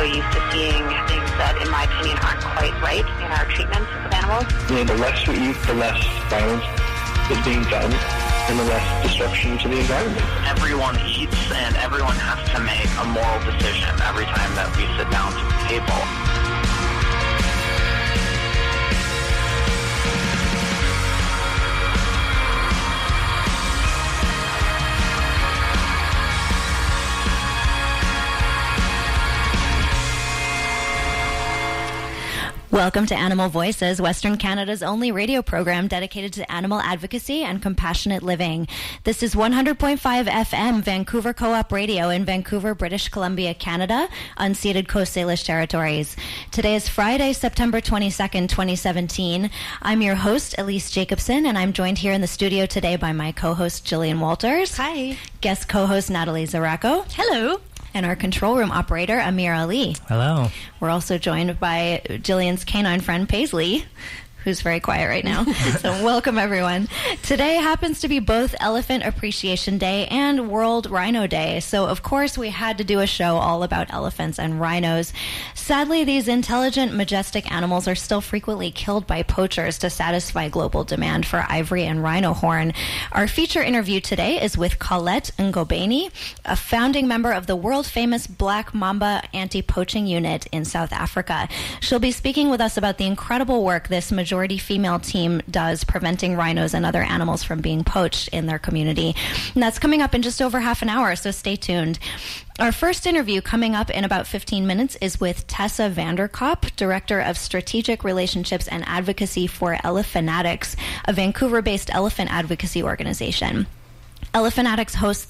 so used to seeing things that, in my opinion, aren't quite right in our treatment of animals. The less we eat, the less violence is being done, and the less disruption to the environment. Everyone eats, and everyone has to make a moral decision every time that we sit down to the table. Welcome to Animal Voices, Western Canada's only radio program dedicated to animal advocacy and compassionate living. This is 100.5 FM Vancouver Co-op Radio in Vancouver, British Columbia, Canada, unceded Coast Salish territories. Today is Friday, September 22nd, 2017. I'm your host, Elise Jacobson, and I'm joined here in the studio today by my co-host, Jillian Walters. Hi. Guest co-host, Natalie Zaracco. Hello. And our control room operator, Amir Ali. Hello. We're also joined by Jillian's canine friend, Paisley, who's very quiet right now. So welcome, everyone. Today happens to be both Elephant Appreciation Day and World Rhino Day. So, of course, we had to do a show all about elephants and rhinos. Sadly, these intelligent, majestic animals are still frequently killed by poachers to satisfy global demand for ivory and rhino horn. Our feature interview today is with Colette Ngobeni, a founding member of the world-famous Black Mamba Anti-Poaching Unit in South Africa. She'll be speaking with us about the incredible work this majority female team does preventing rhinos and other animals from being poached in their community. And that's coming up in just over half an hour, so stay tuned. Our first interview coming up in about 15 minutes is with Tessa Vanderkop, Director of Strategic Relationships and Advocacy for Elephantatics, a Vancouver-based elephant advocacy organization. Elephantatics hosts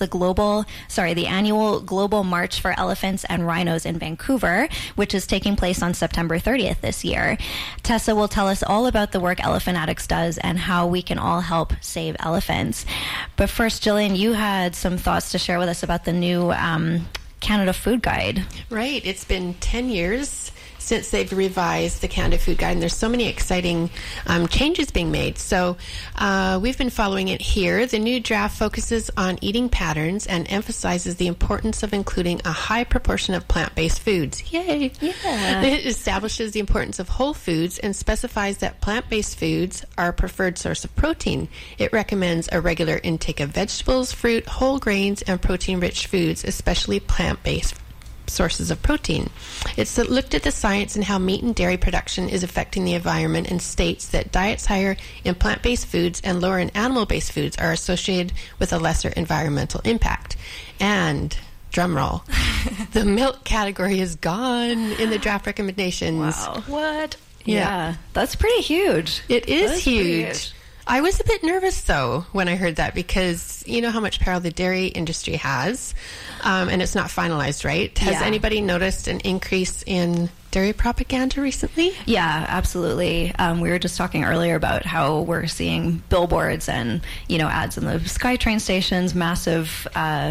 the annual Global March for Elephants and Rhinos in Vancouver, which is taking place on September 30th this year. Tessa will tell us all about the work Elephantatics does and how we can all help save elephants. But first, Jillian, you had some thoughts to share with us about the new Canada Food Guide. Right. It's been 10 years since they've revised the Canada Food Guide, and there's so many exciting changes being made. So we've been following it here. The new draft focuses on eating patterns and emphasizes the importance of including a high proportion of plant-based foods. Yay! Yeah. It establishes the importance of whole foods and specifies that plant-based foods are a preferred source of protein. It recommends a regular intake of vegetables, fruit, whole grains, and protein-rich foods, especially plant-based sources of protein. It's looked at the science and how meat and dairy production is affecting the environment and states that diets higher in plant-based foods and lower in animal-based foods are associated with a lesser environmental impact. And, drumroll, the milk category is gone in the draft recommendations. Wow. What? Yeah. That's pretty huge. It is huge. I was a bit nervous, though, when I heard that, because you know how much power the dairy industry has, and it's not finalized, right? Has anybody noticed an increase in dairy propaganda recently? Yeah, absolutely. We were just talking earlier about how we're seeing billboards and, ads in the SkyTrain stations, massive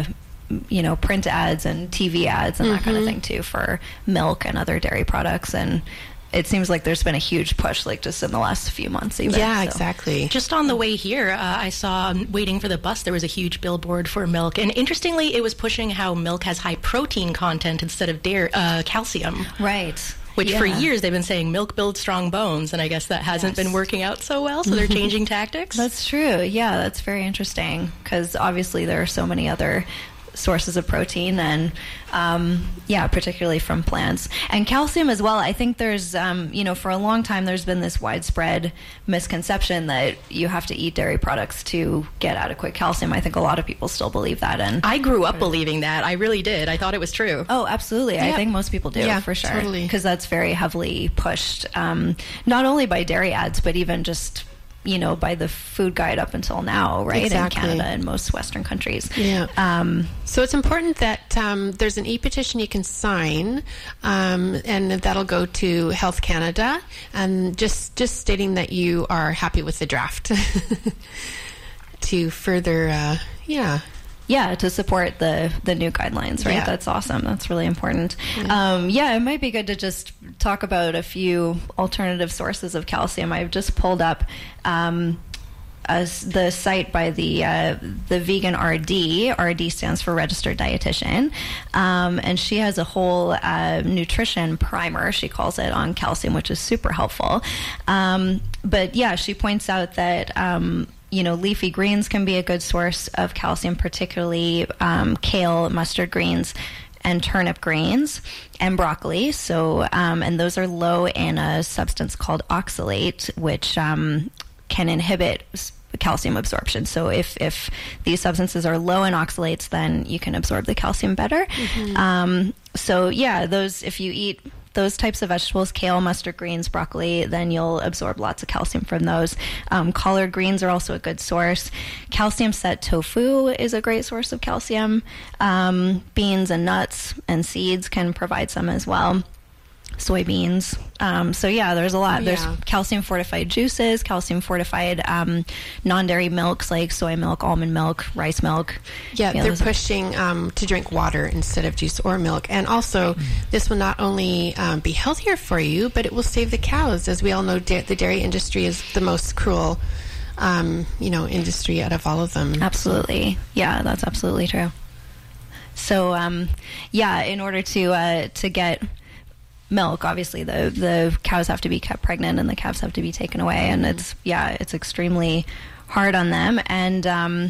print ads and TV ads and that kind of thing, too, for milk and other dairy products. And it seems like there's been a huge push, just in the last few months even. Yeah, exactly. Just on the way here, I saw, waiting for the bus, there was a huge billboard for milk. And interestingly, it was pushing how milk has high protein content instead of calcium. Right. Which for years they've been saying milk builds strong bones, and I guess that hasn't been working out so well, so they're changing tactics. That's true. Yeah, that's very interesting, because obviously there are so many other sources of protein and particularly from plants and calcium as well. I think there's for a long time there's been this widespread misconception that you have to eat dairy products to get adequate calcium. I think a lot of people still believe that, and I grew up believing that. I really did. I thought it was true. Oh, absolutely. Yep. I think most people do, for sure, totally, because that's very heavily pushed, not only by dairy ads but even just by the food guide up until now, right? Exactly. In Canada and most Western countries. Yeah. So it's important that there's an e-petition you can sign, and that'll go to Health Canada, and just stating that you are happy with the draft to further, to support the new guidelines, right? Yeah. That's awesome. That's really important. It might be good to just talk about a few alternative sources of calcium. I've just pulled up the site by the vegan RD. RD stands for Registered Dietitian, and she has a whole nutrition primer, she calls it, on calcium, which is super helpful. But yeah, she points out that leafy greens can be a good source of calcium, particularly kale, mustard greens, and turnip greens, and broccoli. So, and those are low in a substance called oxalate, which can inhibit calcium absorption. So if these substances are low in oxalates, then you can absorb the calcium better. So yeah, if you eat those types of vegetables, kale, mustard greens, broccoli, then you'll absorb lots of calcium from those. Collard greens are also a good source. Calcium set tofu is a great source of calcium. Beans and nuts and seeds can provide some as well. Soybeans. So yeah, there's a lot. There's calcium fortified juices, calcium fortified non-dairy milks like soy milk, almond milk, rice milk. Yeah, they're pushing to drink water instead of juice or milk. And also, this will not only be healthier for you, but it will save the cows. As we all know, the dairy industry is the most cruel industry out of all of them. Absolutely. Yeah, that's absolutely true. So in order to get milk, obviously the cows have to be kept pregnant and the calves have to be taken away, and it's extremely hard on them, and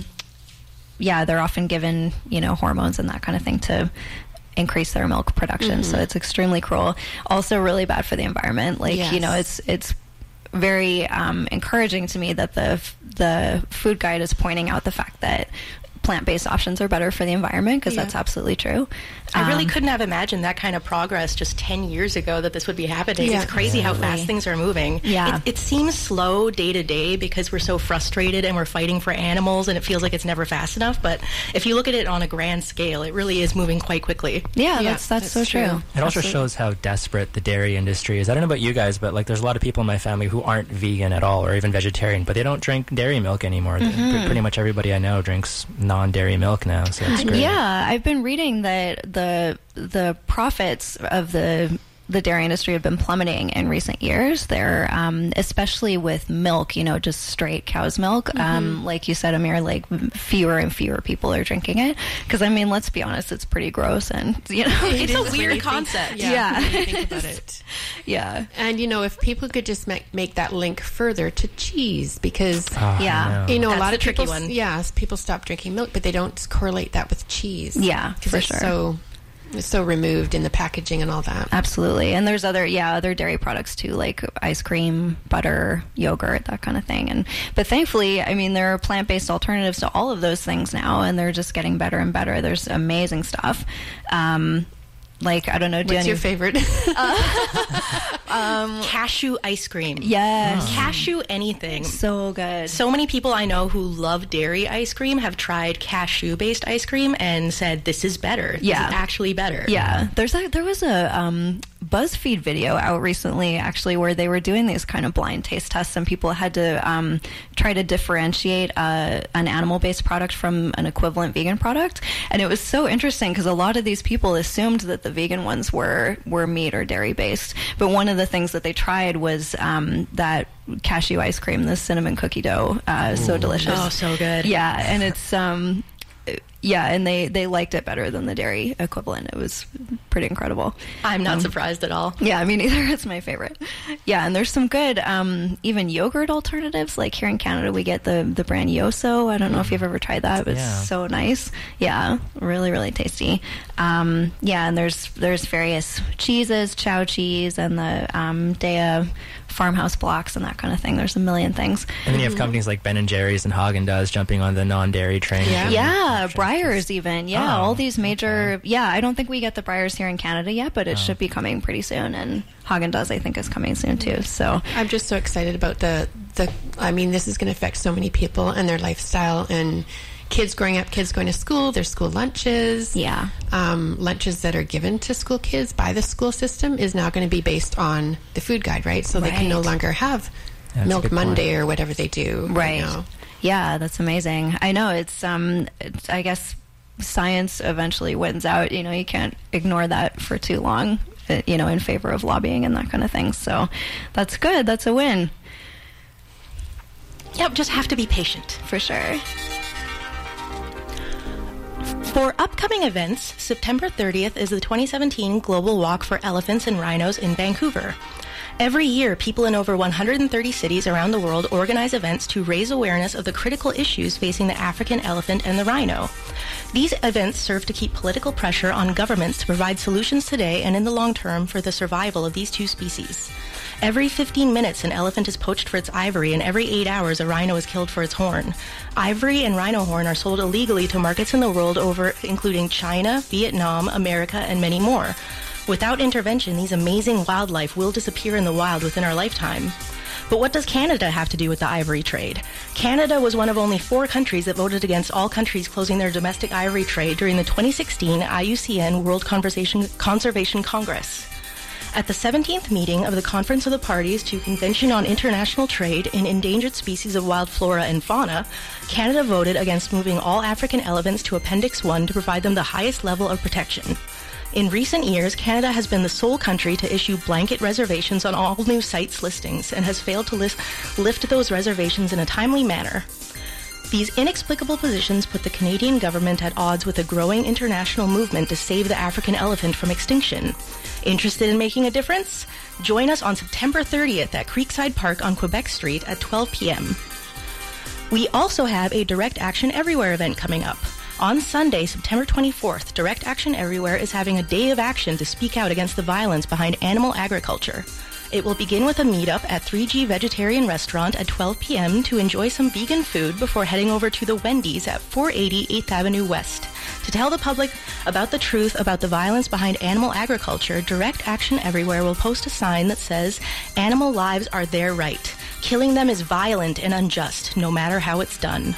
they're often given hormones and that kind of thing to increase their milk production. So it's extremely cruel. Also really bad for the environment. It's very encouraging to me that the food guide is pointing out the fact that plant-based options are better for the environment, because that's absolutely true. I really couldn't have imagined that kind of progress just 10 years ago, that this would be happening. It's crazy how fast things are moving. It seems slow day to day because we're so frustrated and we're fighting for animals, and it feels like it's never fast enough. But if you look at it on a grand scale, it really is moving quite quickly. That's so true. It also shows how desperate the dairy industry is. I don't know about you guys, but there's a lot of people in my family who aren't vegan at all or even vegetarian, but they don't drink dairy milk anymore. Pretty much everybody I know drinks non-dairy milk now, so it's great. Yeah, I've been reading that the profits of the dairy industry have been plummeting in recent years. They're especially with milk, just straight cow's milk. Like you said, Amir, fewer and fewer people are drinking it, because let's be honest, it's pretty gross, and it's a weird concept. Think about it. Yeah. And if people could just make that link further to cheese, because that's a lot of tricky people, one. People stop drinking milk, but they don't correlate that with cheese. Yeah, for sure. It's so removed in the packaging and all that. Absolutely. And there's other dairy products too, like ice cream, butter, yogurt, that kind of thing. But thankfully, there are plant-based alternatives to all of those things now, and they're just getting better and better. There's amazing stuff. I don't know. What's your favorite? Cashew ice cream. Yes. Cashew anything. So good. So many people I know who love dairy ice cream have tried cashew-based ice cream and said, this is better. This is actually better. Yeah. There was a BuzzFeed video out recently, actually, where they were doing these kind of blind taste tests, and people had to try to differentiate an animal-based product from an equivalent vegan product. And it was so interesting, because a lot of these people assumed that the vegan ones were meat or dairy based, but one of the things that they tried was that cashew ice cream, the cinnamon cookie dough. So delicious. Oh, so good. Yeah, and it's and they liked it better than the dairy equivalent. It was pretty incredible. I'm not surprised at all. Yeah, me neither. It's my favorite. Yeah, and there's some good even yogurt alternatives. Like here in Canada, we get the brand Yoso. I don't know if you've ever tried that, but it's so nice. Yeah, really, really tasty. And there's various cheeses, chow cheese, and the Daiya farmhouse blocks and that kind of thing. There's a million things. And then you have companies like Ben & Jerry's and Haagen-Dazs jumping on the non-dairy train. Yeah, Breyers even. Yeah, all these major... Yeah, I don't think we get the Breyers here in Canada yet, but it should be coming pretty soon. And Haagen-Dazs, I think, is coming soon too. So I'm just so excited about this is going to affect so many people and their lifestyle, and kids growing up, kids going to school, their school lunches. Yeah. Lunches that are given to school kids by the school system is now going to be based on the food guide, right? So they can no longer have Milk Monday or whatever they do. Right. Yeah, that's amazing. I know it's I guess science eventually wins out. You can't ignore that for too long, in favor of lobbying and that kind of thing. So that's good. That's a win. Yep, just have to be patient. For sure. For upcoming events, September 30th is the 2017 Global Walk for Elephants and Rhinos in Vancouver. Every year, people in over 130 cities around the world organize events to raise awareness of the critical issues facing the African elephant and the rhino. These events serve to keep political pressure on governments to provide solutions today and in the long term for the survival of these two species. Every 15 minutes, an elephant is poached for its ivory, and every 8 hours, a rhino is killed for its horn. Ivory and rhino horn are sold illegally to markets in the world over, including China, Vietnam, America, and many more. Without intervention, these amazing wildlife will disappear in the wild within our lifetime. But what does Canada have to do with the ivory trade? Canada was one of only 4 countries that voted against all countries closing their domestic ivory trade during the 2016 IUCN World Conservation Congress. At the 17th meeting of the Conference of the Parties to Convention on International Trade in Endangered Species of Wild Flora and Fauna, Canada voted against moving all African elephants to Appendix 1 to provide them the highest level of protection. In recent years, Canada has been the sole country to issue blanket reservations on all new sites listings and has failed to lift those reservations in a timely manner. These inexplicable positions put the Canadian government at odds with a growing international movement to save the African elephant from extinction. Interested in making a difference? Join us on September 30th at Creekside Park on Quebec Street at 12 p.m. We also have a Direct Action Everywhere event coming up. On Sunday, September 24th, Direct Action Everywhere is having a day of action to speak out against the violence behind animal agriculture. It will begin with a meetup at 3G Vegetarian Restaurant at 12 p.m. to enjoy some vegan food before heading over to the Wendy's at 480 8th Avenue West. To tell the public about the truth about the violence behind animal agriculture, Direct Action Everywhere will post a sign that says, "Animal lives are their right. Killing them is violent and unjust, no matter how it's done."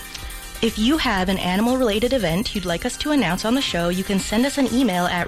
If you have an animal-related event you'd like us to announce on the show, you can send us an email at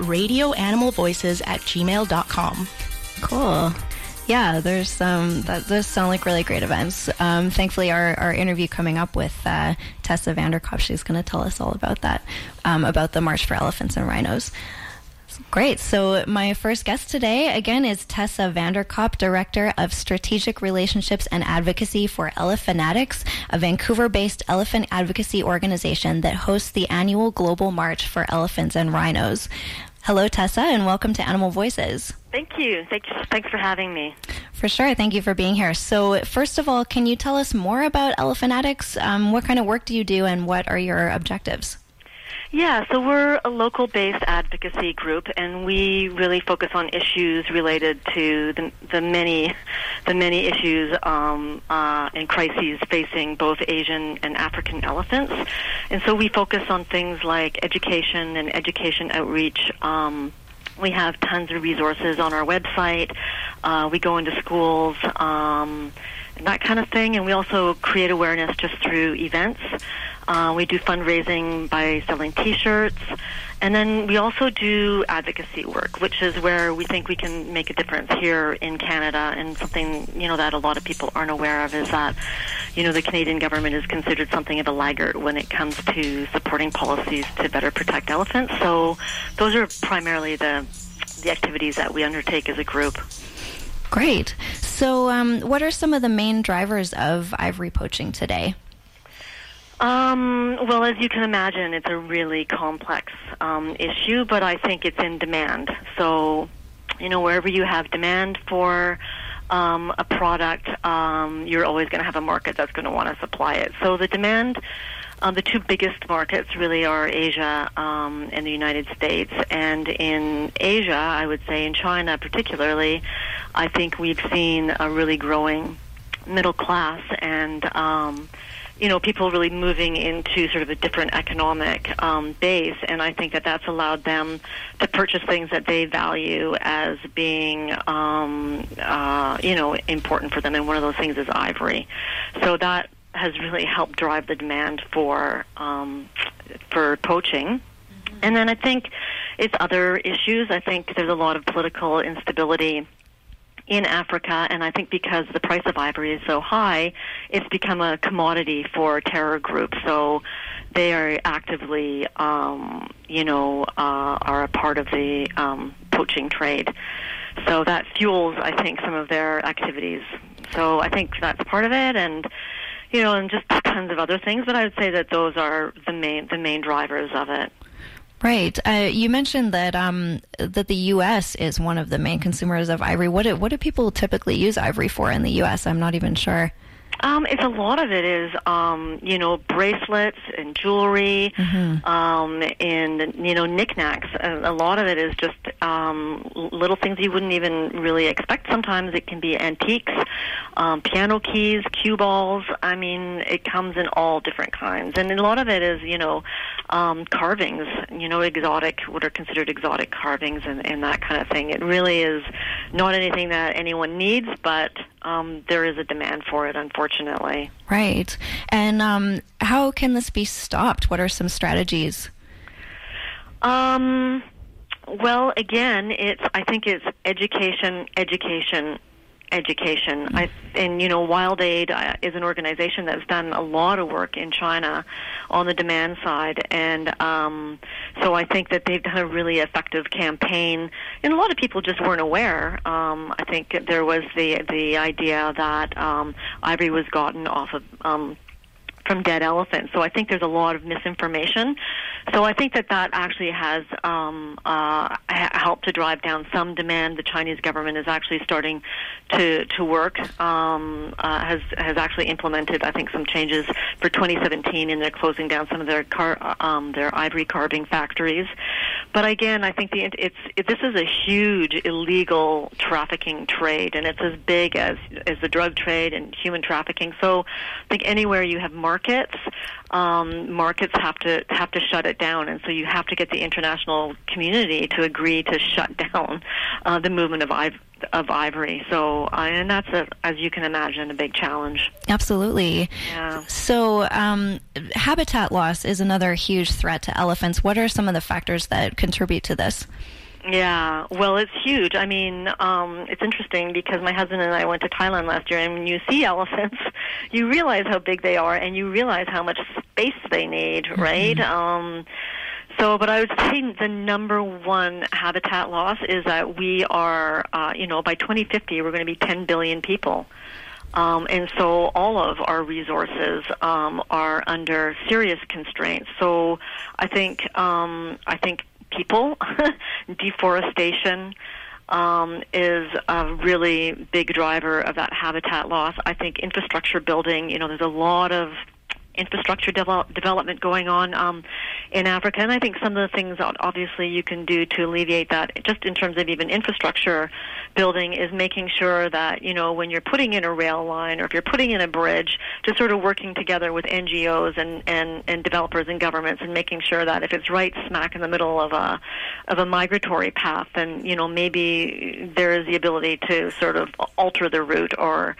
radioanimalvoices@gmail.com. Cool. Yeah, that does sound like really great events. Thankfully, our interview coming up with Tessa Vanderkop, she's going to tell us all about that, about the March for Elephants and Rhinos. Great. So my first guest today, again, is Tessa Vanderkop, Director of Strategic Relationships and Advocacy for Elephantatics, a Vancouver-based elephant advocacy organization that hosts the annual Global March for Elephants and Rhinos. Hello, Tessa, and welcome to Animal Voices. Thank you. Thanks for having me. For sure. Thank you for being here. So first of all, can you tell us more about Elephantatics? What kind of work do you do, and what are your objectives? Yeah, so we're a local-based advocacy group, and we really focus on issues related to the many issues and crises facing both Asian and African elephants. And so we focus on things like education and education outreach. We have tons of resources on our website. We go into schools, and that kind of thing, and we also create awareness just through events. We do fundraising by selling T-shirts, and then we also do advocacy work, which is where we think we can make a difference here in Canada. And something that a lot of people aren't aware of is that the Canadian government is considered something of a laggard when it comes to supporting policies to better protect elephants. So those are primarily the activities that we undertake as a group. Great. So what are some of the main drivers of ivory poaching today? Well, as you can imagine, it's a really complex issue, but I think it's in demand. So, wherever you have demand for a product, you're always going to have a market that's going to want to supply it. So the demand, the two biggest markets really are Asia and the United States. And in Asia, I would say in China particularly, I think we've seen a really growing middle class and people really moving into sort of a different economic base, and I think that that's allowed them to purchase things that they value as being, important for them, and one of those things is ivory. So that has really helped drive the demand for poaching. Mm-hmm. And then I think it's other issues. I think there's a lot of political instability in Africa, and I think because the price of ivory is so high, it's become a commodity for terror groups. So they are actively, are a part of the poaching trade. So that fuels, I think, some of their activities. So I think that's part of it, and and just tons of other things. But I would say that those are the main drivers of it. Right. You mentioned that that the U.S. is one of the main consumers of ivory. What do people typically use ivory for in the U.S.? I'm not even sure. It's a lot of it is, bracelets and jewelry, and, knickknacks. A lot of it is just little things you wouldn't even really expect. Sometimes it can be antiques, piano keys, cue balls. I mean, it comes in all different kinds. And a lot of it is, carvings, exotic, what are considered exotic carvings and that kind of thing. It really is not anything that anyone needs, but there is a demand for it, unfortunately. Right. And how can this be stopped? What are some strategies? Well, again, I think it's education. Wild Aid is an organization that's done a lot of work in China on the demand side, and so I think that they've done a really effective campaign, and a lot of people just weren't aware. I think there was the idea that ivory was gotten off of from dead elephants. So I think there's a lot of misinformation. So I think that actually has helped to drive down some demand. The Chinese government is actually starting to work, has actually implemented, I think, some changes for 2017, and they're closing down some of their ivory carving factories. But again, I think this is a huge illegal trafficking trade, and it's as big as the drug trade and human trafficking. So I think anywhere you have markets have to shut it down, and so you have to get the international community to agree to shut down the movement of ivory. So, and that's, as you can imagine, a big challenge. Absolutely. Yeah. So, habitat loss is another huge threat to elephants. What are some of the factors that contribute to this? Yeah, well, it's huge. I mean, it's interesting because my husband and I went to Thailand last year, and when you see elephants, you realize how big they are, and you realize how much space they need, right? But I would say the number one habitat loss is that we are, by 2050, we're going to be 10 billion people. And so all of our resources are under serious constraints. So I think people, deforestation is a really big driver of that habitat loss. I think infrastructure building, there's a lot of infrastructure development going on in Africa, and I think some of the things obviously you can do to alleviate that, just in terms of even infrastructure building, is making sure that when you're putting in a rail line or if you're putting in a bridge, just sort of working together with NGOs and developers and governments, and making sure that if it's right smack in the middle of a migratory path, then maybe there is the ability to sort of alter the route or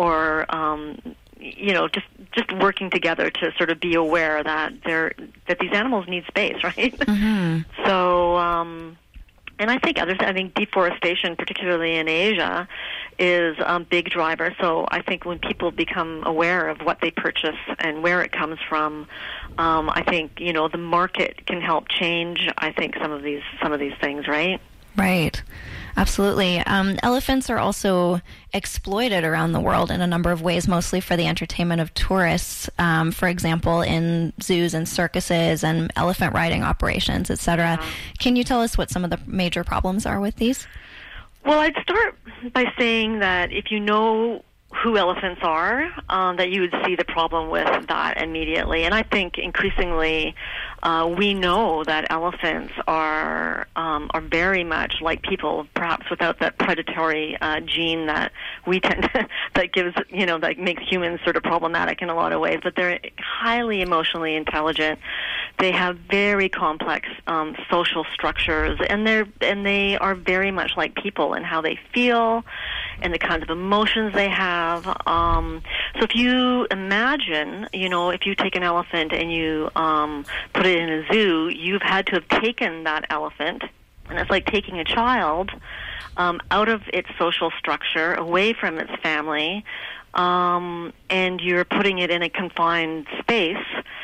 just working together to sort of be aware that these animals need space, right? So, and I think deforestation, particularly in Asia, is a big driver. So I think when people become aware of what they purchase and where it comes from, I think the market can help change, I think, some of these things, right? Right. Absolutely. Elephants are also exploited around the world in a number of ways, mostly for the entertainment of tourists, for example, in zoos and circuses and elephant riding operations, etc. Yeah. Can you tell us what some of the major problems are with these? Well, I'd start by saying that if you know who elephants are, that you would see the problem with that immediately. And I think increasingly we know that elephants are very much like people, perhaps without that predatory gene that we tend to, that gives, that makes humans sort of problematic in a lot of ways. But they're highly emotionally intelligent. They have very complex social structures, and they are very much like people in how they feel and the kinds of emotions they have. So if you imagine, if you take an elephant and you put it in a zoo, you've had to have taken that elephant, and it's like taking a child out of its social structure, away from its family, and you're putting it in a confined space.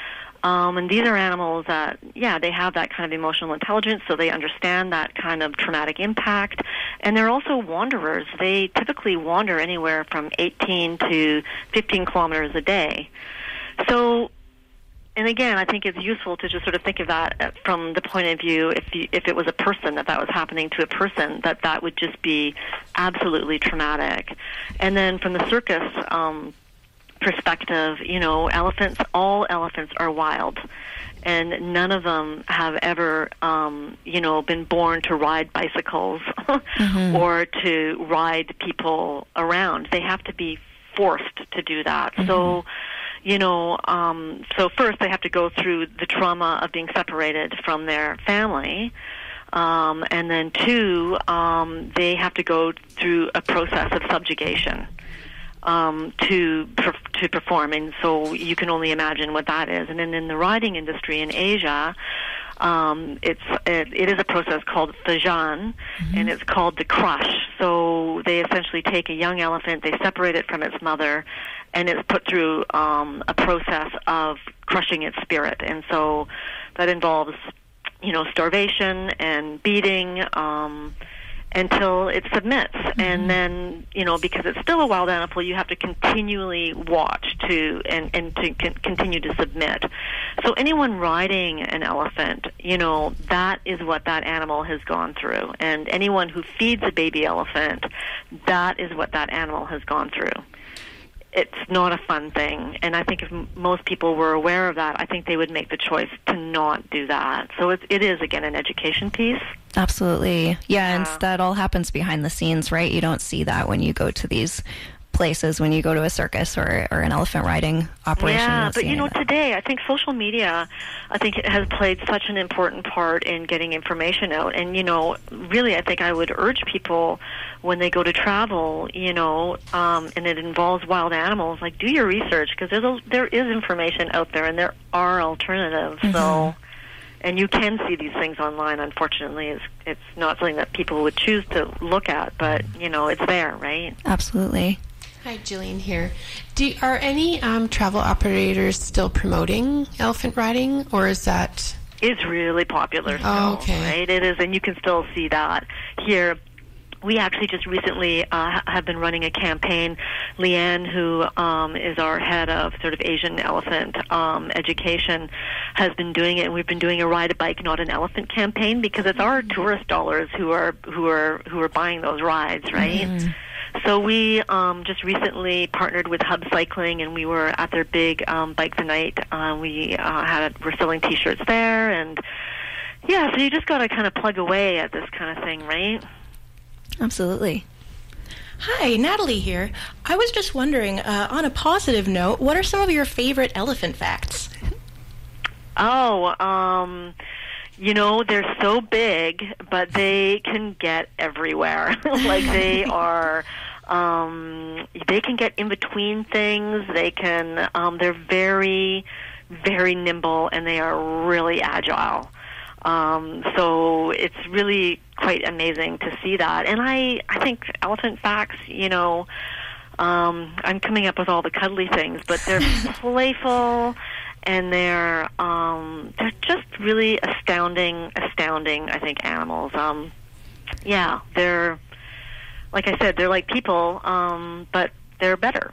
And these are animals that, they have that kind of emotional intelligence, so they understand that kind of traumatic impact. And they're also wanderers. They typically wander anywhere from 18 to 15 kilometers a day. So, and again, I think it's useful to just sort of think of that from the point of view, if it was a person, that was happening to a person, that would just be absolutely traumatic. And then from the circus perspective, all elephants are wild, and none of them have ever, been born to ride bicycles or to ride people around. They have to be forced to do that. So, so first they have to go through the trauma of being separated from their family. And then two, they have to go through a process of subjugation to perform, and so you can only imagine what that is. And then in the riding industry in Asia, it is a process called Fajan, and it's called the crush. So they essentially take a young elephant, they separate it from its mother, and it's put through a process of crushing its spirit. And so that involves, starvation and beating, until it submits. And then, because it's still a wild animal, you have to continually watch and to continue to submit. So anyone riding an elephant, that is what that animal has gone through. And anyone who feeds a baby elephant, that is what that animal has gone through. It's not a fun thing. And I think if most people were aware of that, I think they would make the choice to not do that. So it is, again, an education piece. Absolutely. Yeah, and that all happens behind the scenes, right? You don't see that when you go to these places, when you go to a circus or an elephant riding operation. Yeah, but today I think social media, it has played such an important part in getting information out. And really, I think I would urge people when they go to travel, and it involves wild animals, like, do your research, because there is information out there and there are alternatives. So, and you can see these things online. Unfortunately, it's not something that people would choose to look at, but it's there, right? Absolutely. Hi, Jillian here. Are any travel operators still promoting elephant riding, or is that... It's really popular still, right? It is, and you can still see that here. We actually just recently have been running a campaign. Leanne, who is our head of sort of Asian elephant education, has been doing it, and we've been doing a Ride a Bike, Not an Elephant campaign, because it's our tourist dollars who are buying those rides, right? So we just recently partnered with Hub Cycling, and we were at their big Bike the Night. We're selling T-shirts there, and so you just got to kind of plug away at this kind of thing, right? Absolutely. Hi, Natalie here. I was just wondering, on a positive note, what are some of your favorite elephant facts? They're so big, but they can get everywhere. Like they are, they can get in between things. They can, they're very, very nimble, and they are really agile. So it's really quite amazing to see that. And I think elephant facts, I'm coming up with all the cuddly things, but they're playful, and they're just really astounding, I think, animals. They're, like I said, they're like people, but they're better.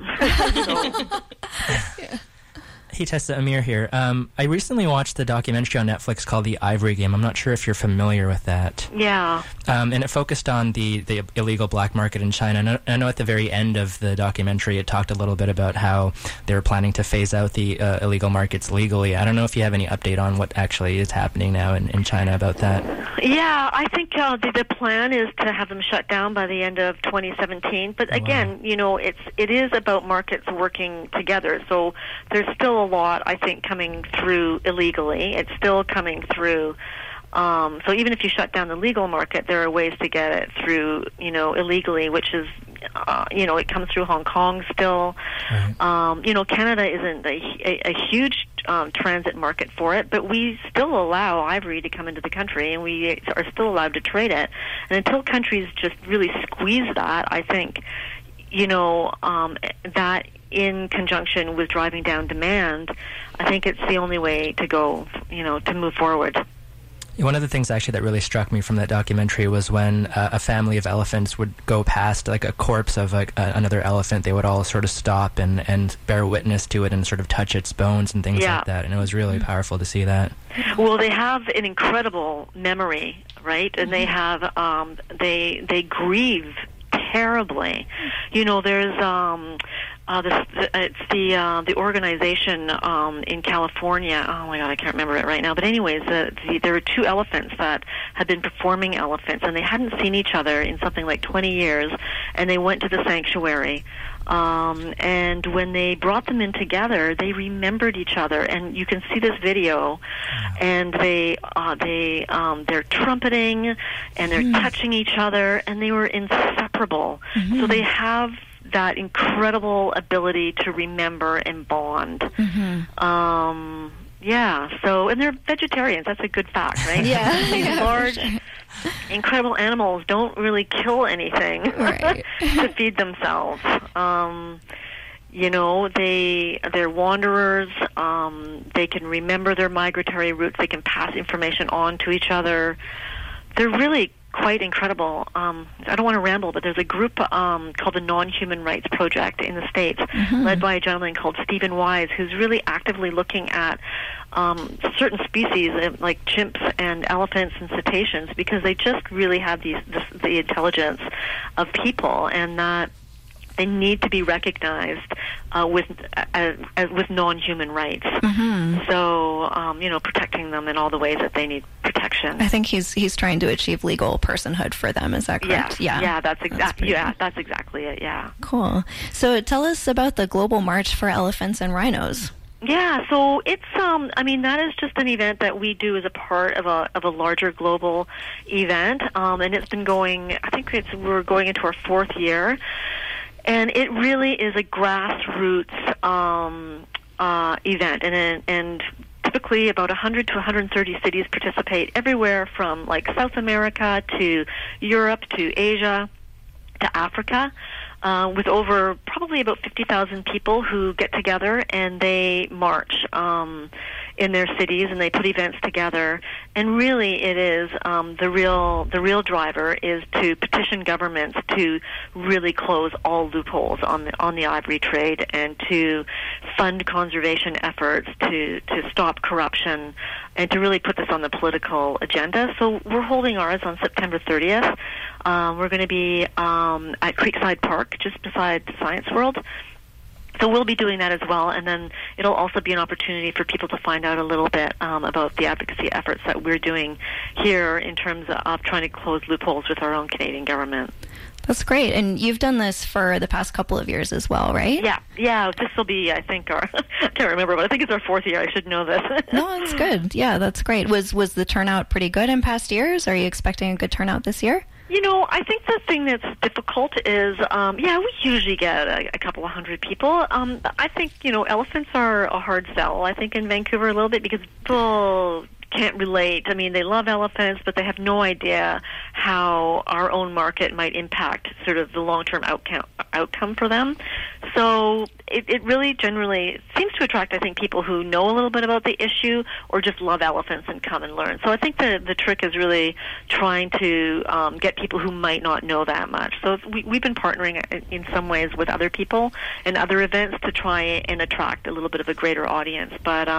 Hey, Tessa, Amir here. I recently watched the documentary on Netflix called The Ivory Game. I'm not sure if you're familiar with that. Yeah. And it focused on the illegal black market in China. And I know at the very end of the documentary it talked a little bit about how they were planning to phase out the illegal markets legally. I don't know if you have any update on what actually is happening now in China about that. Yeah, I think the plan is to have them shut down by the end of 2017. But again, it is about markets working together. So there's still a lot, I think, coming through illegally. It's still coming through. So even if you shut down the legal market, there are ways to get it through, illegally, which is, it comes through Hong Kong still. Right. Canada isn't a huge transit market for it, but we still allow ivory to come into the country, and we are still allowed to trade it. And until countries just really squeeze that, I think, that in conjunction with driving down demand, I think it's the only way to go, to move forward. One of the things actually that really struck me from that documentary was when a family of elephants would go past like a corpse of another elephant, they would all sort of stop and bear witness to it and sort of touch its bones and things like that. And it was really powerful to see that. Well, they have an incredible memory, right? And they have they grieve terribly. There's it's the organization in California. Oh my God, I can't remember it right now. But anyways, there were two elephants that had been performing elephants, and they hadn't seen each other in something like 20 years. And they went to the sanctuary. And when they brought them in together, they remembered each other, and you can see this video. And they're trumpeting, and they're touching each other, and they were inseparable. So they have that incredible ability to remember and bond. So, and they're vegetarians. That's a good fact, right? These large, incredible animals don't really kill anything to feed themselves. They're wanderers. They can remember their migratory routes. They can pass information on to each other. They're really quite incredible. I don't want to ramble, but there's a group called the Non-Human Rights Project in the States, led by a gentleman called Stephen Wise, who's really actively looking at certain species like chimps and elephants and cetaceans, because they just really have the intelligence of people, and that they need to be recognized with non-human rights. So, protecting them in all the ways that they need protection. I think he's trying to achieve legal personhood for them. Is that correct? That's exactly it. Yeah. Cool. So, tell us about the Global March for Elephants and Rhinos. Yeah, so it's that is just an event that we do as a part of a larger global event, and it's been going. I think we're going into our fourth year. And it really is a grassroots event, and typically about 100 to 130 cities participate, everywhere from like South America to Europe to Asia to Africa, with over probably about 50,000 people who get together and they march in their cities, and they put events together. And really, it is the real driver is to petition governments to really close all loopholes on the ivory trade, and to fund conservation efforts, to stop corruption, and to really put this on the political agenda. So we're holding ours on September 30th. We're going to be at Creekside Park, just beside the Science World. So we'll be doing that as well, and then it'll also be an opportunity for people to find out a little bit about the advocacy efforts that we're doing here in terms of trying to close loopholes with our own Canadian government. That's great. And you've done this for the past couple of years as well, right? Yeah. This will be, I think, I can't remember, but I think it's our fourth year. I should know this. No, that's good. Yeah, that's great. Was the turnout pretty good in past years? Are you expecting a good turnout this year? I think the thing that's difficult is, we usually get a couple of hundred people. I think, elephants are a hard sell, I think, in Vancouver a little bit, because people can't relate. I mean, they love elephants, but they have no idea how our own market might impact sort of the long-term outcome for them. So it really generally seems to attract, I think, people who know a little bit about the issue or just love elephants and come and learn. So I think the trick is really trying to get people who might not know that much. So we've been partnering in some ways with other people and other events to try and attract a little bit of a greater audience.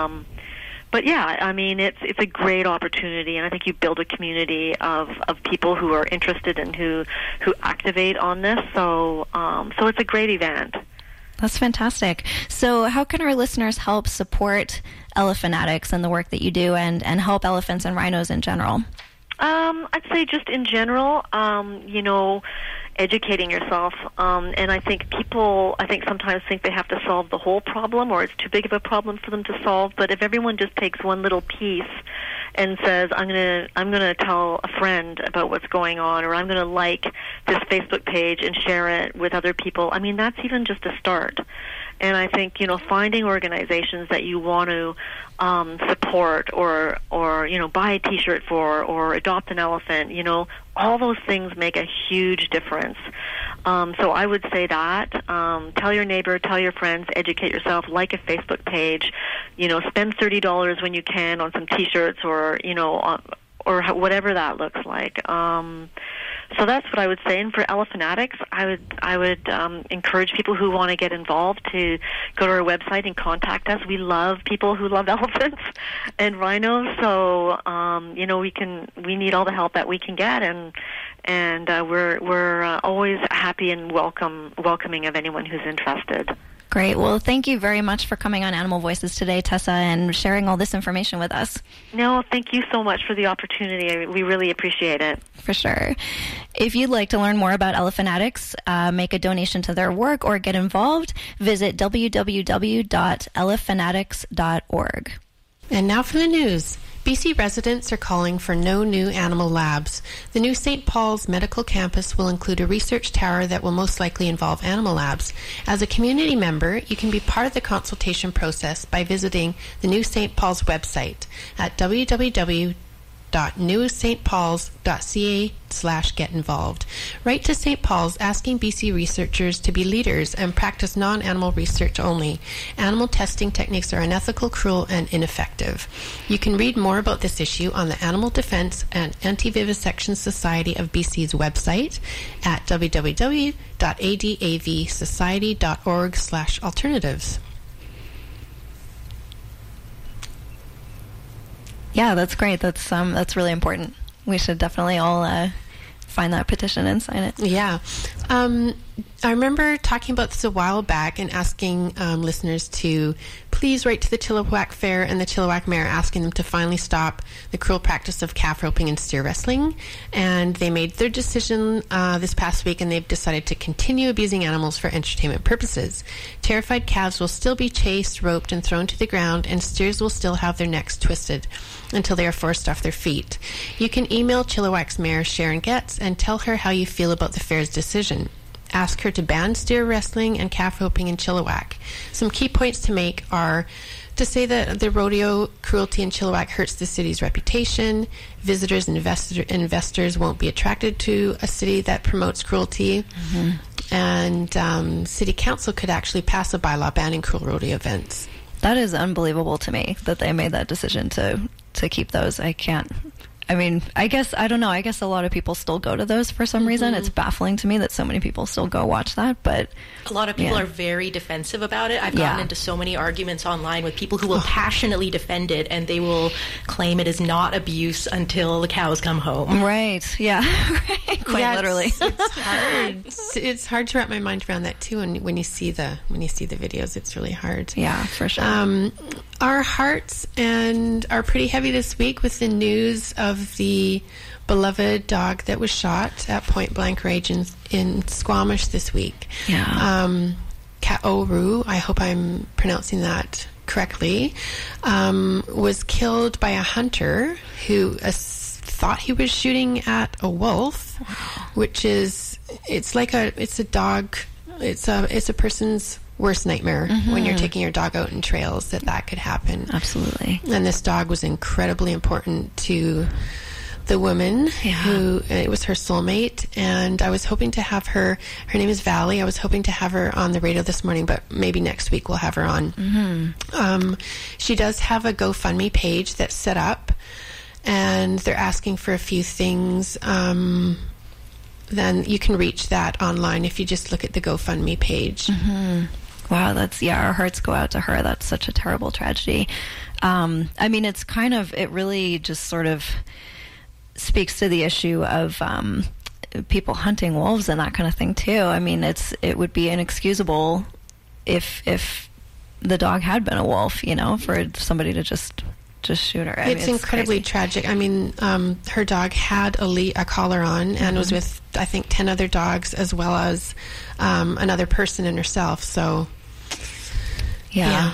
But yeah, I mean, it's a great opportunity, and I think you build a community of people who are interested and who activate on this. So it's a great event. That's fantastic. So how can our listeners help support Elephant-Atics and the work that you do, and help elephants and rhinos in general? I'd say just in general, educating yourself. And I think people, sometimes think they have to solve the whole problem, or it's too big of a problem for them to solve. But if everyone just takes one little piece and says, I'm gonna tell a friend about what's going on, or I'm gonna like this Facebook page and share it with other people, I mean, that's even just a start. And I think, finding organizations that you want to support, or buy a T-shirt for, or adopt an elephant, all those things make a huge difference. So I would say that. Tell your neighbor, tell your friends, educate yourself, like a Facebook page. Spend $30 when you can on some T-shirts or or whatever that looks like. So that's what I would say. And for Elephant Addicts, I would encourage people who want to get involved to go to our website and contact us. We love people who love elephants and rhinos. So we need all the help that we can get, and we're always happy and welcoming of anyone who's interested. Great. Well, thank you very much for coming on Animal Voices today, Tessa, and sharing all this information with us. No, thank you so much for the opportunity. We really appreciate it. For sure. If you'd like to learn more about Elephant Addicts, make a donation to their work, or get involved, visit www.elephantaddicts.org. And now for the news. BC residents are calling for no new animal labs. The new St. Paul's Medical Campus will include a research tower that will most likely involve animal labs. As a community member, you can be part of the consultation process by visiting the New St. Paul's website at www.newstpauls.ca/get-involved. Write to St. Paul's asking BC researchers to be leaders and practice non-animal research only. Animal testing techniques are unethical, cruel, and ineffective. You can read more about this issue on the Animal Defense and Anti-Vivisection Society of BC's website at www.adavsociety.org/alternatives. Yeah, that's great. That's really important. We should definitely all find that petition and sign it. Yeah. I remember talking about this a while back and asking listeners to please write to the Chilliwack Fair and the Chilliwack Mayor, asking them to finally stop the cruel practice of calf roping and steer wrestling. And they made their decision this past week, and they've decided to continue abusing animals for entertainment purposes. Terrified calves will still be chased, roped, and thrown to the ground, and steers will still have their necks twisted until they are forced off their feet. You can email Chilliwack's Mayor, Sharon Getz, and tell her how you feel about the fair's decision. Ask her to ban steer wrestling and calf roping in Chilliwack. Some key points to make are to say that the rodeo cruelty in Chilliwack hurts the city's reputation. Visitors and investors won't be attracted to a city that promotes cruelty. Mm-hmm. And City Council could actually pass a bylaw banning cruel rodeo events. That is unbelievable to me that they made that decision to keep those. I guess a lot of people still go to those for some reason. It's baffling to me that so many people still go watch that, but a lot of people are very defensive about it. I've gotten into so many arguments online with people who will passionately defend it, and they will claim it is not abuse until the cows come home. Right. Yeah. Quite literally. It's hard. It's hard to wrap my mind around that too. And when you see the videos, it's really hard. Yeah, for sure. Our hearts are pretty heavy this week with the news of the beloved dog that was shot at point blank range in Squamish this week. Yeah. Ka'oru, I hope I'm pronouncing that correctly, was killed by a hunter who thought he was shooting at a wolf, which is it's a dog. It's a person's worst nightmare when you're taking your dog out in trails that could happen. Absolutely. And this dog was incredibly important to the woman who it was her soulmate, and I was hoping to have her name is Valley. I was hoping to have her on the radio this morning, but maybe next week we'll have her on. She does have a GoFundMe page that's set up, and they're asking for a few things. Then you can reach that online if you just look at the GoFundMe page. Wow, our hearts go out to her. That's such a terrible tragedy. It really just sort of speaks to the issue of people hunting wolves and that kind of thing too. I mean, it would be inexcusable if the dog had been a wolf, for somebody to just shoot her. It's incredibly tragic. I mean, her dog had a collar on and was with, I think, 10 other dogs as well as another person and herself. So, yeah.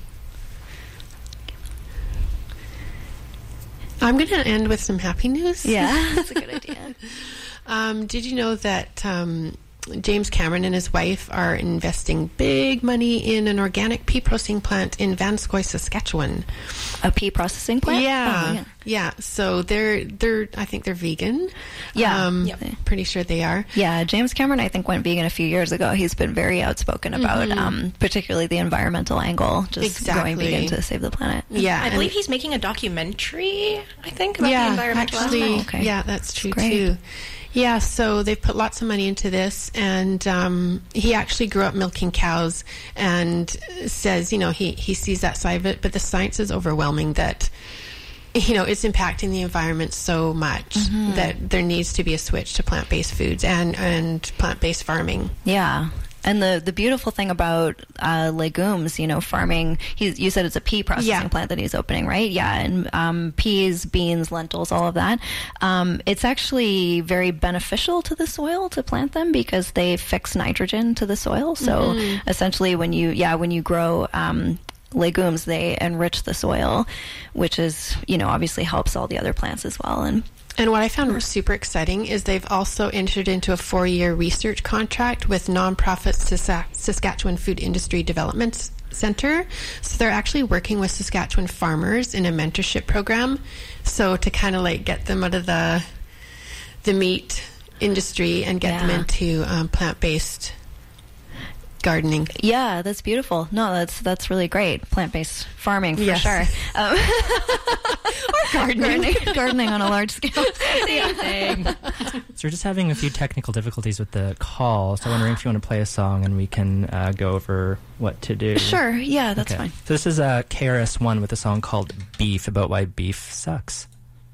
I'm going to end with some happy news. Yeah, that's a good idea. Did you know that James Cameron and his wife are investing big money in an organic pea processing plant in Vanscoy, Saskatchewan. A pea processing plant? Yeah. Yeah. So they're I think they're vegan. Yeah. Pretty sure they are. Yeah. James Cameron, I think, went vegan a few years ago. He's been very outspoken about particularly the environmental angle, just going vegan to save the planet. Yeah. I believe he's making a documentary, I think, about the environmental aspect. Okay. Yeah, that's true too. Yeah, so they've put lots of money into this, and he actually grew up milking cows and says, he sees that side of it, but the science is overwhelming that, it's impacting the environment so much that there needs to be a switch to plant-based foods and plant-based farming. Yeah. And the beautiful thing about legumes, farming, you said it's a pea processing plant that he's opening, right? Yeah, and peas, beans, lentils, all of that. It's actually very beneficial to the soil to plant them because they fix nitrogen to the soil. So essentially when you grow legumes, they enrich the soil, which is, obviously helps all the other plants as well. And what I found super exciting is they've also entered into a 4-year research contract with nonprofit Saskatchewan Food Industry Development Center. So they're actually working with Saskatchewan farmers in a mentorship program. So to kind of get them out of the meat industry and get them into plant-based gardening. Yeah, that's beautiful. No, that's really great. Plant-based farming for sure. Or gardening on a large scale. Same thing. So we're just having a few technical difficulties with the call. So I'm wondering if you want to play a song and we can go over what to do. Sure. Yeah, that's fine. So this is KRS-One with a song called Beef, about why beef sucks.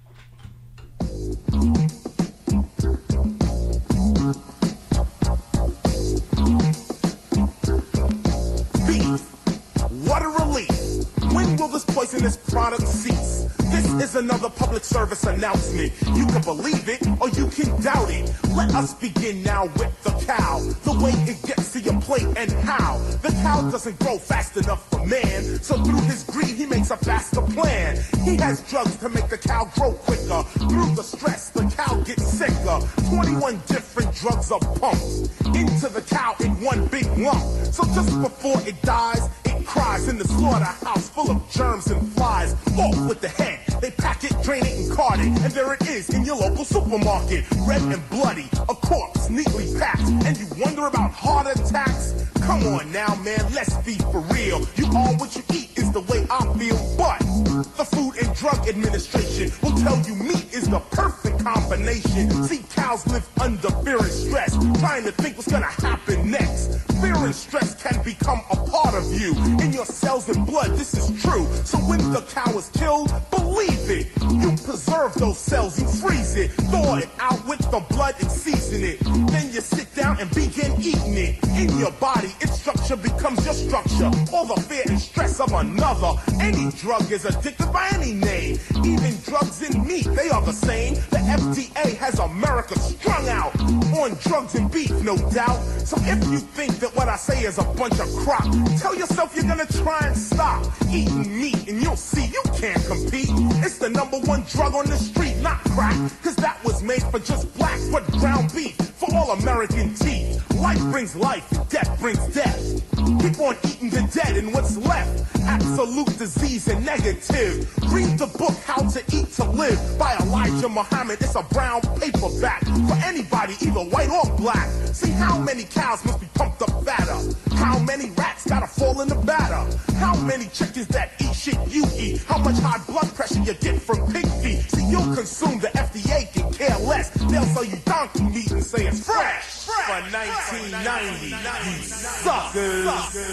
What a relief. When will this poisonous product cease? This is another public service announcement. You can believe it or you can doubt it. Let us begin now with the cow. The way it gets to your plate and how. The cow doesn't grow fast enough for man. So through his greed he makes a faster plan. He has drugs to make the cow grow quicker. Through the stress the cow gets sicker. 21 different drugs are pumped into the cow in one big lump. So just before it dies, it cries in the slaughterhouse full of germs and flies. Off with the head. They pack it, drain it, and cart it, and there it is in your local supermarket. Red and bloody, a corpse neatly packed. And you wonder about heart attacks? Come on now, man, let's be for real. You are what you eat is the way I feel, but the Food and Drug Administration will tell you meat is the perfect combination. See, cows live under fear and stress, trying to think what's gonna happen next. Fear and stress can become a part of you. In your cells and blood, this is true. So when the cow is killed, believe it. You preserve those cells, you freeze it, thaw it out with the blood and season it. Then you sit down and begin eating it. In your body, its structure becomes your structure. All the fear and stress of another. Any drug is addictive by any name. Even drugs in meat, they are the same. The FDA has America strung out on drugs and beef, no doubt. So if you think that what I say is a bunch of crap, tell yourself you're gonna try and stop eating meat and you'll see you can't compete. It's the #1 drug on the street, not crack, cause that was made for just blacks, but ground beef for all American teeth. Life brings life, death brings death. Keep on eating the dead and what's left. Absolute disease and negative. Read the book How to Eat to Live by Elijah Muhammad. It's a brown paperback for anybody, either white or black. See how many cows must be pumped up fatter. How many rats gotta fall in the batter. How many chickens that eat shit you eat. How much high blood pressure you get from pig feet. See, you'll consume, the FDA can care less. They'll sell you donkey meat and say it's fresh. For 1990, you suckers.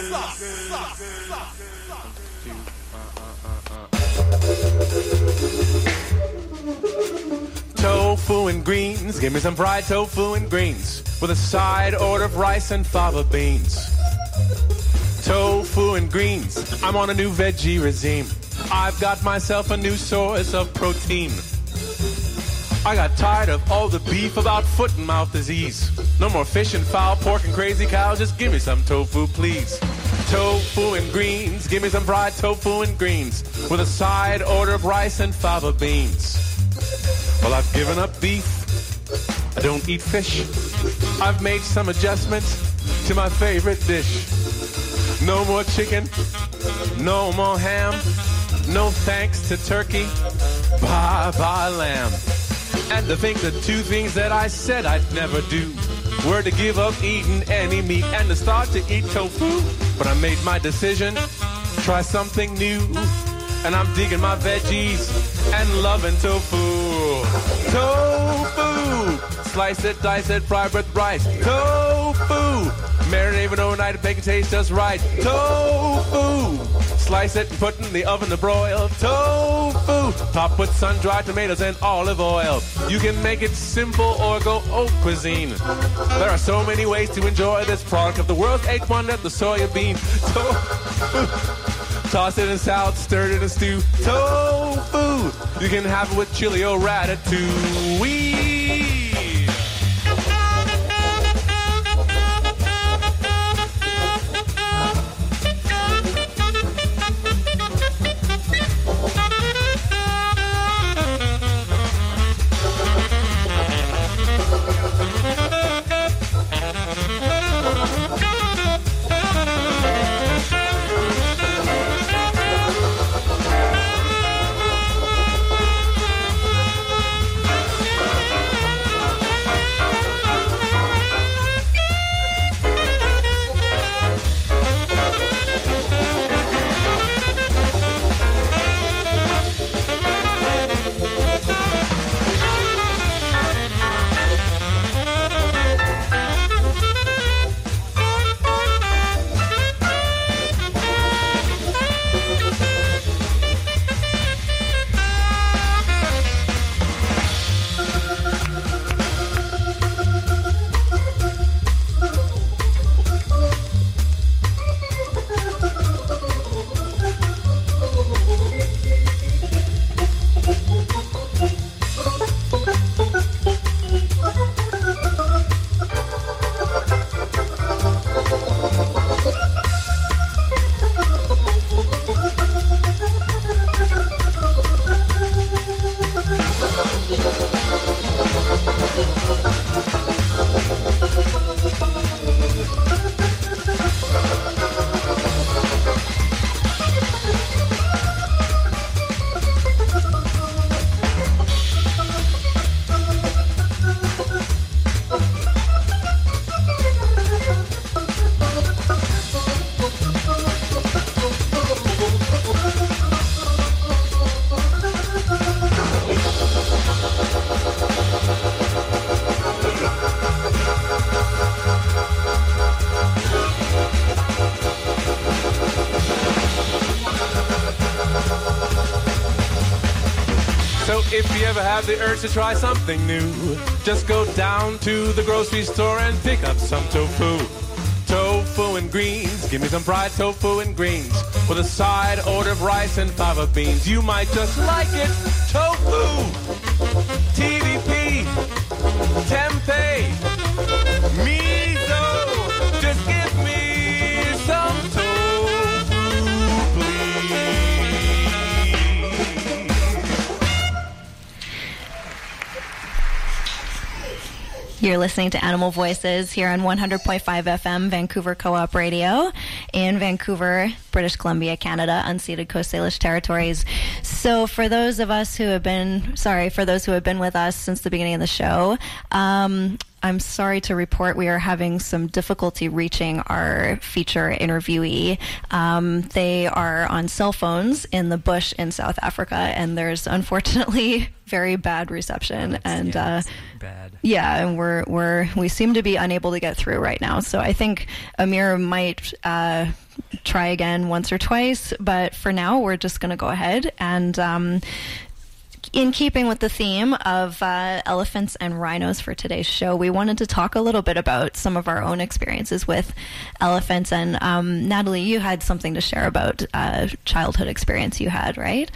Tofu and greens, give me some fried tofu and greens with a side order of rice and fava beans. Tofu and greens, I'm on a new veggie regime. I've got myself a new source of protein. I got tired of all the beef about foot and mouth disease. No more fish and fowl, pork and crazy cows, just give me some tofu, please. Tofu and greens, give me some fried tofu and greens with a side order of rice and fava beans. Well, I've given up beef, I don't eat fish. I've made some adjustments to my favorite dish. No more chicken, no more ham, no thanks to turkey, bye-bye lamb. And to think the two things that I said I'd never do were to give up eating any meat and to start to eat tofu. But I made my decision, try something new, and I'm digging my veggies and loving tofu. Tofu! Slice it, dice it, fry with rice. Tofu! Marinate it overnight and bake it taste just right. Tofu! Slice it and put in the oven to broil. Tofu! Top with sun-dried tomatoes and olive oil. You can make it simple or go haute cuisine. There are so many ways to enjoy this product of the world's eighth wonder, the soya bean. Tofu! Toss it in salad, stir it in a stew. Tofu! You can have it with chili or ratatouille. If you ever have the urge to try something new, just go down to the grocery store and pick up some tofu. Tofu and greens, give me some fried tofu and greens with a side order of rice and fava beans. You might just like it. Tofu, TVP, tempeh, miso. Just give me some tofu, please. You're listening to Animal Voices here on 100.5 FM, Vancouver Co-op Radio in Vancouver, British Columbia, Canada, unceded Coast Salish territories. So for those of us who have been, for those who have been with us since the beginning of the show, I'm sorry to report we are having some difficulty reaching our feature interviewee. They are on cell phones in the bush in South Africa, and there's unfortunately very bad reception. And bad. Yeah, and we seem to be unable to get through right now. So I think Amir might try again once or twice, but for now we're just going to go ahead and. In keeping with the theme of elephants and rhinos for today's show, we wanted to talk a little bit about some of our own experiences with elephants. And Natalie, you had something to share about a childhood experience you had, right?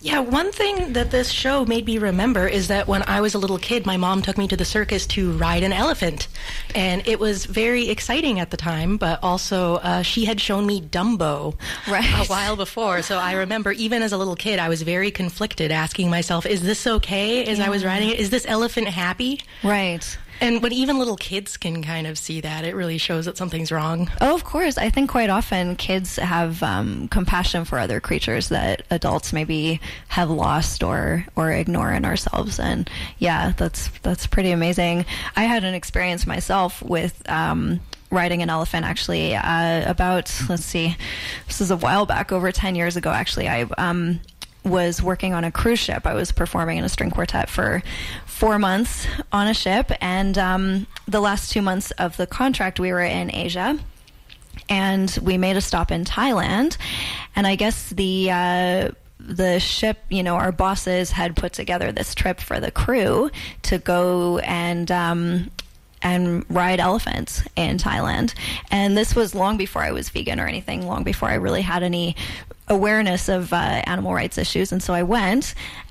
Yeah, one thing that this show made me remember is that when I was a little kid, my mom took me to the circus to ride an elephant. And it was very exciting at the time, but also she had shown me Dumbo a while before. So I remember even as a little kid, I was very conflicted, asking myself, is this okay as I was riding it? Is this elephant happy? Right. And when even little kids can kind of see that, it really shows that something's wrong. Oh, of course. I think quite often kids have compassion for other creatures that adults maybe have lost or ignore in ourselves. And yeah, that's pretty amazing. I had an experience myself with riding an elephant, actually, about, let's see, this is a while back, over 10 years ago, actually. I was working on a cruise ship. I was performing in a string quartet for 4 months on a ship, and the last 2 months of the contract we were in Asia, and we made a stop in Thailand. And I guess the ship, our bosses had put together this trip for the crew to go and ride elephants in Thailand. And this was long before I was vegan or anything, long before I really had any awareness of animal rights issues. And so I went,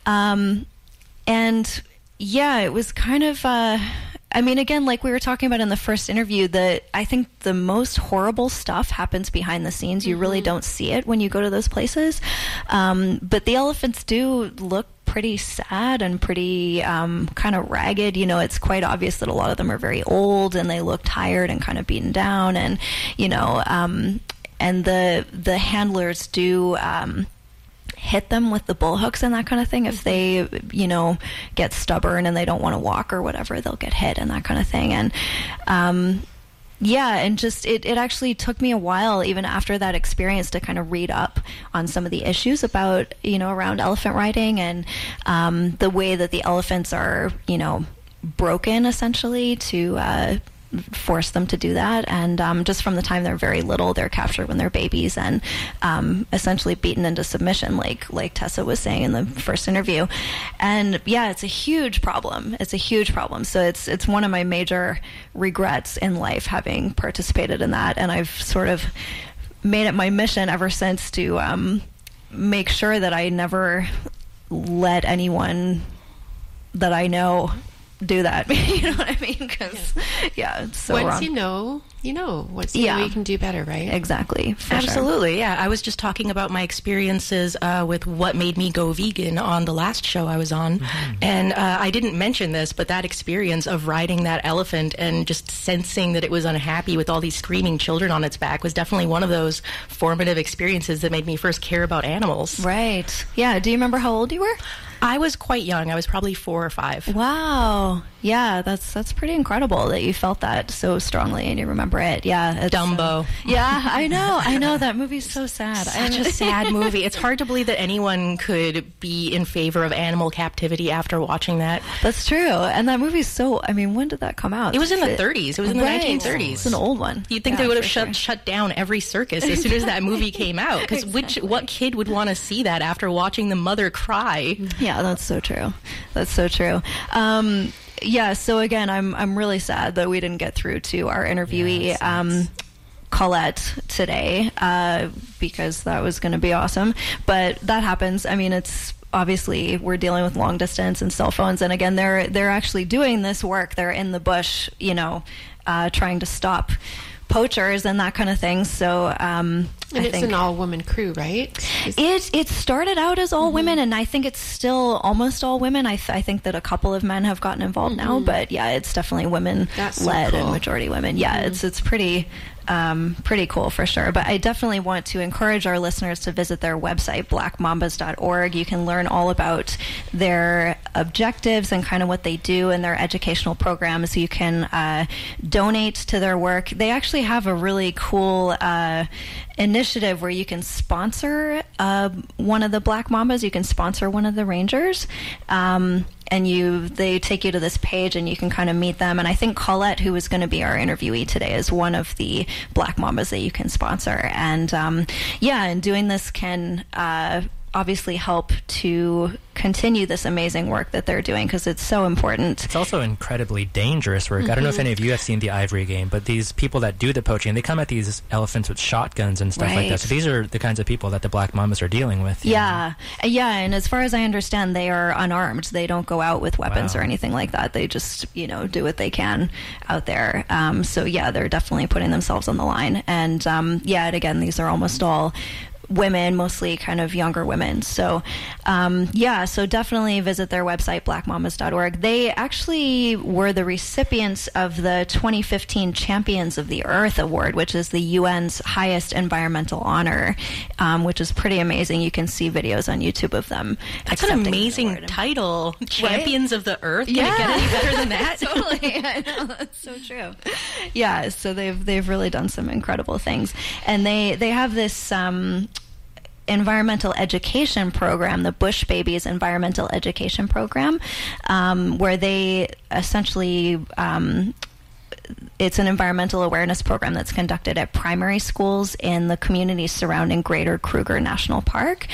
and yeah, it was kind of, again, like we were talking about in the first interview, I think the most horrible stuff happens behind the scenes. You really don't see it when you go to those places. But the elephants do look pretty sad and pretty kind of ragged. It's quite obvious that a lot of them are very old and they look tired and kind of beaten down. And, and the handlers do hit them with the bull hooks and that kind of thing. If they, get stubborn and they don't want to walk or whatever, they'll get hit and that kind of thing. And and just it actually took me a while, even after that experience, to kind of read up on some of the issues about, around elephant riding and the way that the elephants are, broken essentially to force them to do that. And just from the time they're very little, they're captured when they're babies and essentially beaten into submission, like Tessa was saying in the first interview. And yeah, it's a huge problem. So it's one of my major regrets in life, having participated in that. And I've sort of made it my mission ever since to make sure that I never let anyone that I know do that. You know what I mean? Because it's so once wrong. you know. Once you know, you can do better, right? Exactly. Absolutely. Sure. Yeah. I was just talking about my experiences with what made me go vegan on the last show I was on, and I didn't mention this, but that experience of riding that elephant and just sensing that it was unhappy with all these screaming children on its back was definitely one of those formative experiences that made me first care about animals. Right. Yeah. Do you remember how old you were? I was quite young. I was probably 4 or 5. Wow. Yeah, that's pretty incredible that you felt that so strongly and you remember it. Yeah. Dumbo. Yeah, I know. That movie's so sad. Such a sad movie. It's hard to believe that anyone could be in favor of animal captivity after watching that. That's true. And that movie's when did that come out? It was in the 30s. It was in the 1930s. It's an old one. You'd think they would have shut down every circus as soon as that movie came out. Because what kid would want to see that after watching the mother cry? Yeah, that's so true. So again, I'm really sad that we didn't get through to our interviewee, Colette, today, because that was going to be awesome. But that happens. It's obviously we're dealing with long distance and cell phones, and again, they're actually doing this work. They're in the bush, trying to stop poachers and that kind of thing. So and it's an all-woman crew, right? It started out as all women, and I think it's still almost all women. I think that a couple of men have gotten involved now, but yeah, it's definitely women-led and majority women. Yeah, it's pretty cool for sure. But I definitely want to encourage our listeners to visit their website, blackmambas.org. You can learn all about their objectives and kind of what they do and their educational programs. You can donate to their work. They actually have a really cool initiative where you can sponsor one of the Black Mambas. You can sponsor one of the rangers. And they take you to this page and you can kind of meet them. And I think Colette, who is going to be our interviewee today, is one of the Black Mambas that you can sponsor. And and doing this can obviously help to continue this amazing work that they're doing, because it's so important. It's also incredibly dangerous work. I don't know if any of you have seen the Ivory Game, but these people that do the poaching, they come at these elephants with shotguns and stuff like that. So these are the kinds of people that the Black Mamas are dealing with. Yeah, and as far as I understand, they are unarmed. They don't go out with weapons or anything like that. They just, do what they can out there. So yeah, they're definitely putting themselves on the line. And and again, these are almost all women, mostly kind of younger women. So, so definitely visit their website, blackmamas.org. They actually were the recipients of the 2015 Champions of the Earth Award, which is the UN's highest environmental honor, which is pretty amazing. You can see videos on YouTube of them. That's an amazing title. Champions of the Earth? Can it get any better than that? Totally. I know. That's so true. Yeah, so they've really done some incredible things. And they have this environmental education program, the Bush Babies Environmental Education Program, where they essentially it's an environmental awareness program that's conducted at primary schools in the communities surrounding Greater Kruger National Park.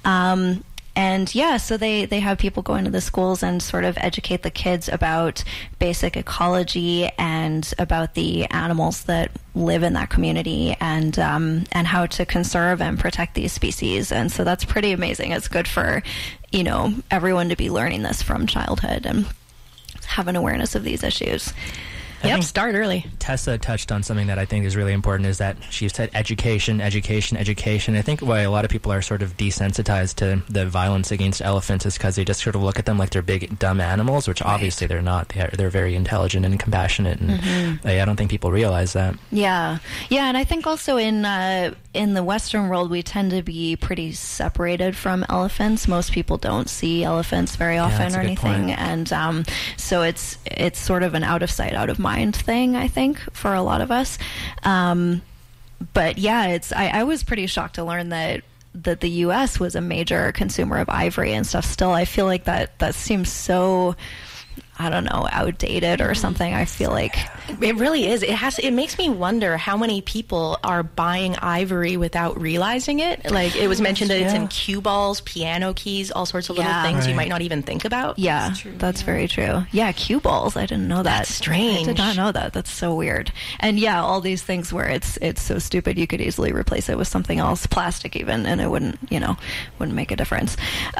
So they have people go into the schools and sort of educate the kids about basic ecology and about the animals that live in that community, and how to conserve and protect these species. And so that's pretty amazing. It's good for, everyone to be learning this from childhood and have an awareness of these issues. Start early. Tessa touched on something that I think is really important, is that she said education. I think why a lot of people are sort of desensitized to the violence against elephants is because they just sort of look at them like they're big, dumb animals, which obviously they're not. They're very intelligent and compassionate, and I don't think people realize that. Yeah, and I think also in the Western world, we tend to be pretty separated from elephants. Most people don't see elephants very often or anything, and so it's sort of an out of sight, out of mind thing, I think, for a lot of us. But yeah, I was pretty shocked to learn that the U.S. was a major consumer of ivory and stuff. Still, I feel like that seems so, I don't know, outdated or something. I feel like it really is. It makes me wonder how many people are buying ivory without realizing it. Like, it was mentioned that it's in cue balls, piano keys, all sorts of little things you might not even think about. Yeah, that's very true. Yeah, cue balls. I didn't know that. That's strange. I did not know that. That's so weird. And yeah, all these things where it's so stupid, you could easily replace it with something else, plastic even, and it wouldn't make a difference.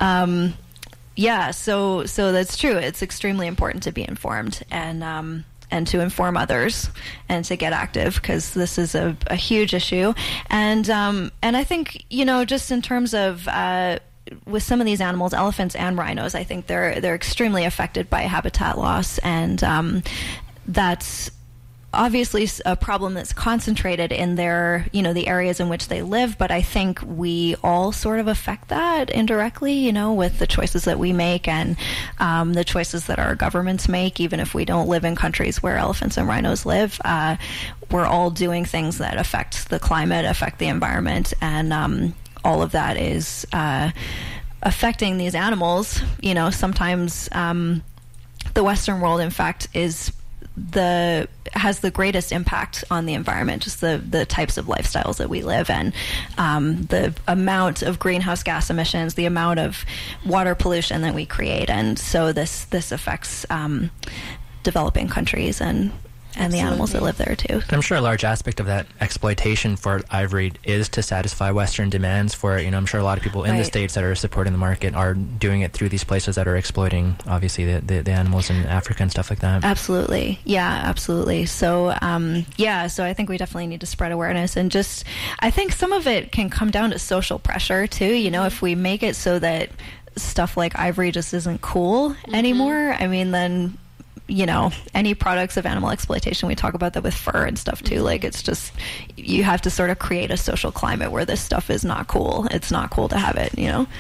So that's true. It's extremely important to be informed and to inform others and to get active, because this is a huge issue. And I think, just in terms of with some of these animals, elephants and rhinos, I think they're extremely affected by habitat loss, and that's obviously a problem that's concentrated in their, the areas in which they live, but I think we all sort of affect that indirectly, with the choices that we make and the choices that our governments make, even if we don't live in countries where elephants and rhinos live. We're all doing things that affect the climate, affect the environment, and all of that is affecting these animals. Sometimes the Western world, in fact, has the greatest impact on the environment, just the types of lifestyles that we live in, the amount of greenhouse gas emissions, the amount of water pollution that we create, and so this affects developing countries and the animals that live there too. I'm sure a large aspect of that exploitation for ivory is to satisfy Western demands for it. I'm sure a lot of people in the States that are supporting the market are doing it through these places that are exploiting, obviously, the animals in Africa and stuff like that. Absolutely. Yeah, absolutely. So, so I think we definitely need to spread awareness, and just, I think some of it can come down to social pressure too. If we make it so that stuff like ivory just isn't cool anymore, I mean, then any products of animal exploitation, we talk about that with fur and stuff too. Like, it's just, you have to sort of create a social climate where this stuff is not cool. It's not cool to have it,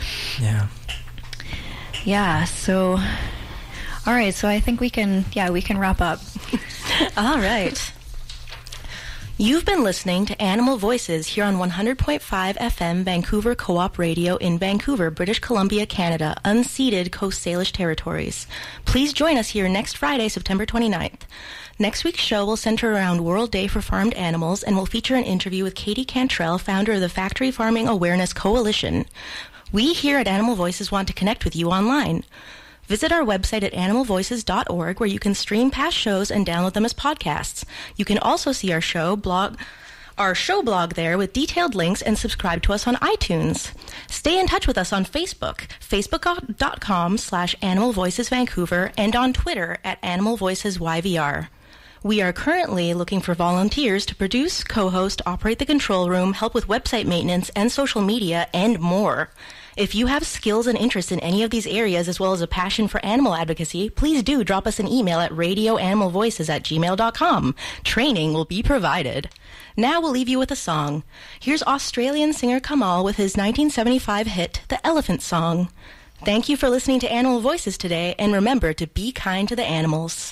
Yeah. So, all right. So I think we can wrap up. All right. You've been listening to Animal Voices here on 100.5 FM Vancouver Co-op Radio in Vancouver, British Columbia, Canada, unceded Coast Salish territories. Please join us here next Friday, September 29th. Next week's show will center around World Day for Farmed Animals and will feature an interview with Katie Cantrell, founder of the Factory Farming Awareness Coalition. We here at Animal Voices want to connect with you online. Visit our website at animalvoices.org where you can stream past shows and download them as podcasts. You can also see our show blog there with detailed links and subscribe to us on iTunes. Stay in touch with us on Facebook, facebook.com/Animal Voices Vancouver, and on Twitter at Animal Voices YVR. We are currently looking for volunteers to produce, co-host, operate the control room, help with website maintenance and social media, and more. If you have skills and interests in any of these areas as well as a passion for animal advocacy, please do drop us an email at radioanimalvoices@gmail.com. Training will be provided. Now we'll leave you with a song. Here's Australian singer Kamal with his 1975 hit, The Elephant Song. Thank you for listening to Animal Voices today, and remember to be kind to the animals.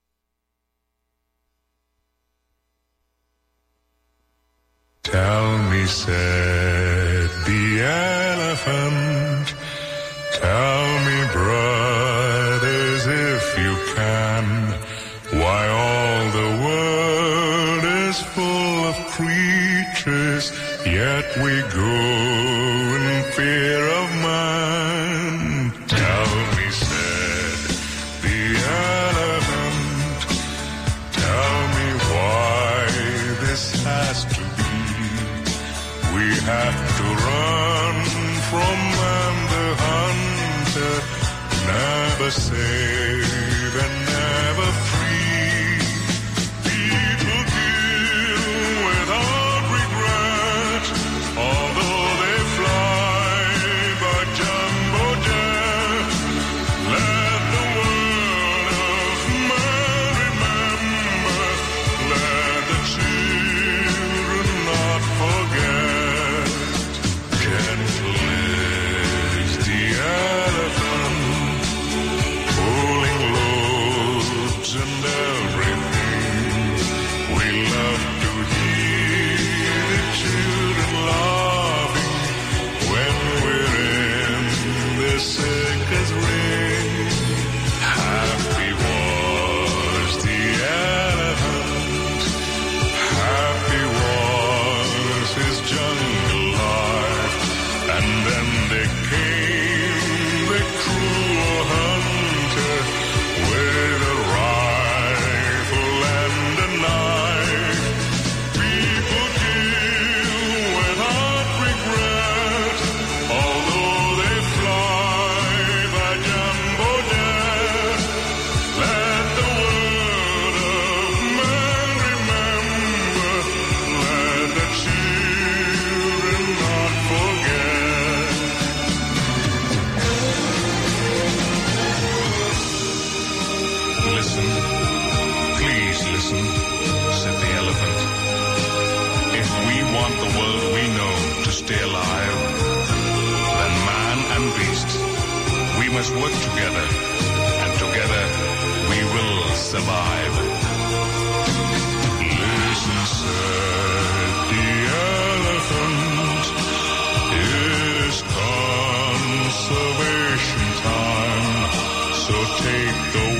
Tell me, said the elephant, tell me, brothers, if you can, why all the world is full of creatures, yet we go in fear of man. Tell me, said the elephant, tell me why this has to be. We have to run from man the hunter, never save and never free. People kill without regret, although they fly by jumbo jet. Let the world of man remember, let the children not forget. Gentle is the elephant, pulling loads and everything. We love to hear the children laughing when we're in the circus ring. Happy was the elephant, happy was his jungle life. And then there came the cruel hunter with a rifle and a knife. People kill without regret, although they fly by jumbo jet. Let the word of man remember, let the children not forget. Listen, please listen, said the elephant. If we want the world we know to stay alive, then man and beast, we must work together, and together we will survive. Listen, said the elephant, it is conservation time, so take the